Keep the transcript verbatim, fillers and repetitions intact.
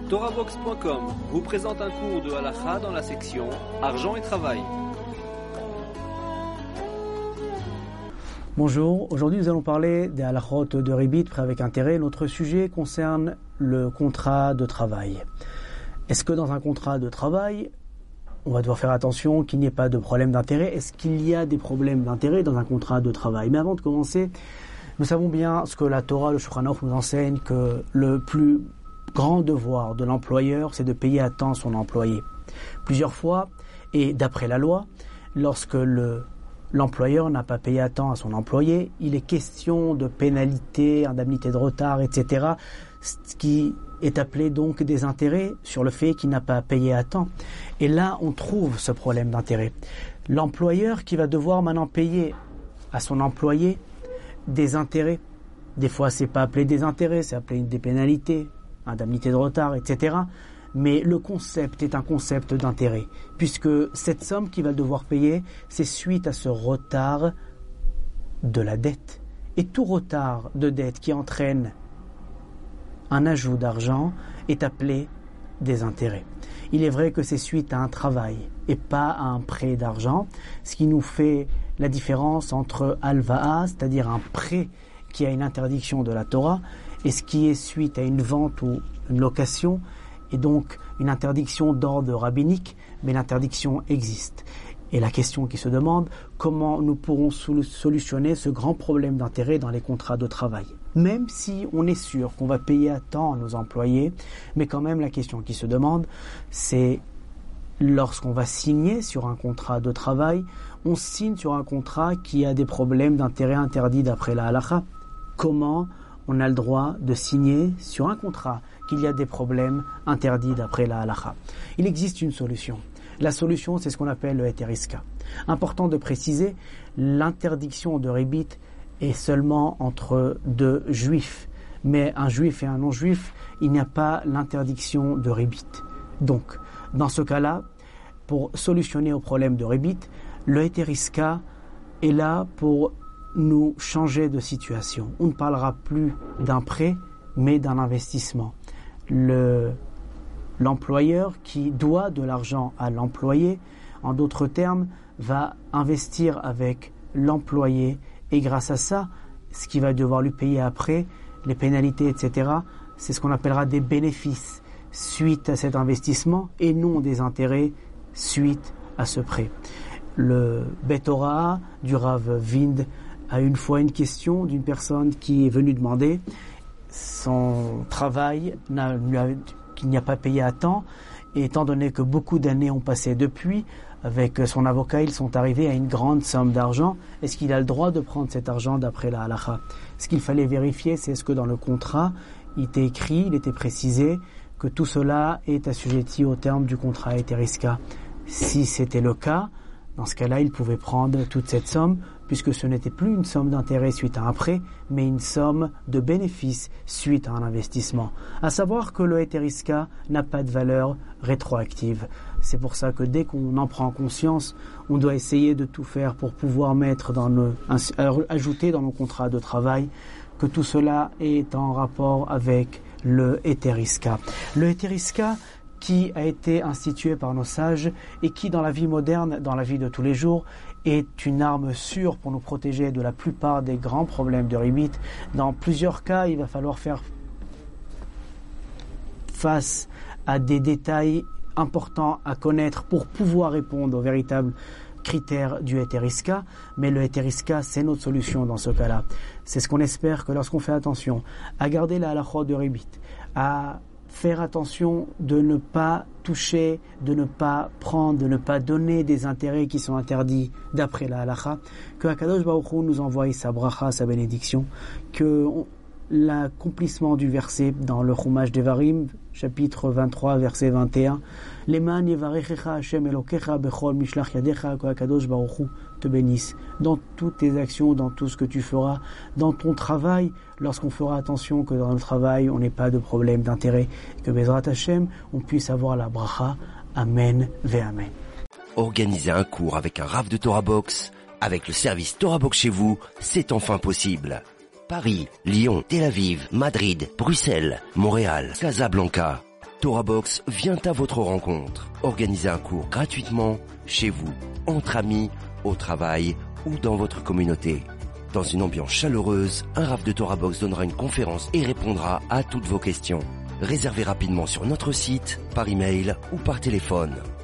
Torahbox point com vous présente un cours de halakha dans la section Argent et travail. Bonjour, aujourd'hui nous allons parler des halakhot de ribit, prêt avec intérêt. Notre sujet concerne le contrat de travail. Est-ce que dans un contrat de travail, on va devoir faire attention qu'il n'y ait pas de problème d'intérêt? Est-ce qu'il y a des problèmes d'intérêt dans un contrat de travail? Mais avant de commencer, nous savons bien ce que la Torah, le Shulchan Aruch nous enseigne, que le plus grand devoir de l'employeur, c'est de payer à temps son employé. Plusieurs fois, et d'après la loi, lorsque le, l'employeur n'a pas payé à temps à son employé, il est question de pénalité, indemnité de retard, et cetera, ce qui est appelé donc des intérêts sur le fait qu'il n'a pas payé à temps. Et là, on trouve ce problème d'intérêt. L'employeur qui va devoir maintenant payer à son employé des intérêts. Des fois, c'est pas appelé des intérêts, c'est appelé des pénalités, indemnité de retard, et cetera. Mais le concept est un concept d'intérêt, puisque cette somme qu'il va devoir payer, c'est suite à ce retard de la dette. Et tout retard de dette qui entraîne un ajout d'argent est appelé des intérêts. Il est vrai que c'est suite à un travail et pas à un prêt d'argent, ce qui nous fait la différence entre alva'a, c'est-à-dire un prêt qui a une interdiction de la Torah, et ce qui est suite à une vente ou une location, et donc une interdiction d'ordre rabbinique, mais l'interdiction existe. Et la question qui se demande, comment nous pourrons solutionner ce grand problème d'intérêt dans les contrats de travail? Même si on est sûr qu'on va payer à temps à nos employés, mais quand même la question qui se demande, c'est lorsqu'on va signer sur un contrat de travail, on signe sur un contrat qui a des problèmes d'intérêt interdits d'après la halakha. Comment on a le droit de signer sur un contrat qu'il y a des problèmes interdits d'après la halakha? Il existe une solution. La solution, c'est ce qu'on appelle le heter iska. Important de préciser, l'interdiction de ribit est seulement entre deux juifs. Mais un juif et un non-juif, il n'y a pas l'interdiction de ribit. Donc, dans ce cas-là, pour solutionner au problème de ribit, le heter iska est là pour nous changer de situation. On ne parlera plus d'un prêt, mais d'un investissement. Le, l'employeur qui doit de l'argent à l'employé, en d'autres termes, va investir avec l'employé, et grâce à ça, ce qu'il va devoir lui payer après, les pénalités, et cetera, c'est ce qu'on appellera des bénéfices suite à cet investissement et non des intérêts suite à ce prêt. Le Bet Hora du Rav Wind a une fois une question d'une personne qui est venue demander son travail n'a, qu'il n'y a pas payé à temps, et étant donné que beaucoup d'années ont passé depuis, avec son avocat, ils sont arrivés à une grande somme d'argent. Est-ce qu'il a le droit de prendre cet argent d'après la halakha? Ce qu'il fallait vérifier, c'est est-ce que dans le contrat, il était écrit, il était précisé que tout cela est assujetti au terme du contrat heter iska. Si c'était le cas, dans ce cas-là, il pouvait prendre toute cette somme, puisque ce n'était plus une somme d'intérêt suite à un prêt, mais une somme de bénéfice suite à un investissement. À savoir que le heter iska n'a pas de valeur rétroactive. C'est pour ça que dès qu'on en prend conscience, on doit essayer de tout faire pour pouvoir mettre dans nos, ajouter dans nos contrats de travail que tout cela est en rapport avec le heter iska. Le heter iska qui a été institué par nos sages et qui, dans la vie moderne, dans la vie de tous les jours, est une arme sûre pour nous protéger de la plupart des grands problèmes de ribit. Dans plusieurs cas, il va falloir faire face à des détails importants à connaître pour pouvoir répondre aux véritables critères du heter iska, mais le heter iska, c'est notre solution dans ce cas-là. C'est ce qu'on espère, que lorsqu'on fait attention à garder la halakha de ribit, à faire attention de ne pas toucher, de ne pas prendre, de ne pas donner des intérêts qui sont interdits d'après la halakha, que Akadosh Baruch Hu nous envoie sa bracha, sa bénédiction, que l'accomplissement du verset dans le Chumash Devarim, chapitre vingt-trois, verset vingt et un, Leman yevarechecha Hashem Elokecha bechol mishlach yadecha, que Akadosh Baruch Hu te bénisse dans toutes tes actions, dans tout ce que tu feras, dans ton travail, lorsqu'on fera attention que dans le travail, on n'ait pas de problème d'intérêt, que Bezrat Hashem, on puisse avoir la bracha. Amen ve Amen. Organiser un cours avec un Rav de Torahbox, avec le service Torahbox chez vous, c'est enfin possible. Paris, Lyon, Tel Aviv, Madrid, Bruxelles, Montréal, Casablanca. TorahBox vient à votre rencontre. Organisez un cours gratuitement, chez vous, entre amis, au travail ou dans votre communauté. Dans une ambiance chaleureuse, un Rav de TorahBox donnera une conférence et répondra à toutes vos questions. Réservez rapidement sur notre site, par email ou par téléphone.